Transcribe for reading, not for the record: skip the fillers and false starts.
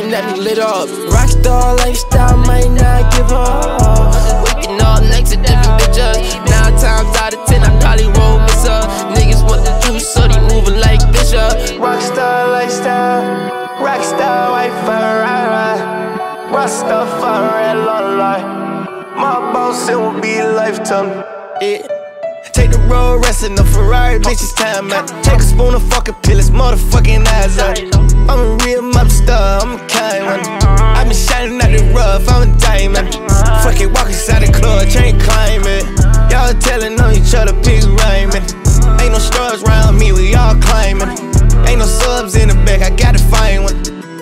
looking at me lit up. Rockstar lifestyle, might not give up. Waking up next to different bitches. 9 times out of 10, I probably won't miss her. Niggas want the juice, so they moving like Bishop. Rockstar lifestyle, rockstar wife, right. Rockstar for a long life. My boss, it will be a lifetime. Yeah. Take the road, rest in the Ferrari, bitch, it's time, man. Take a spoon of fucking pill, it's motherfucking eyes up. I'm a real mob star, I'm a kind one. I been shining out the rough, I'm a diamond.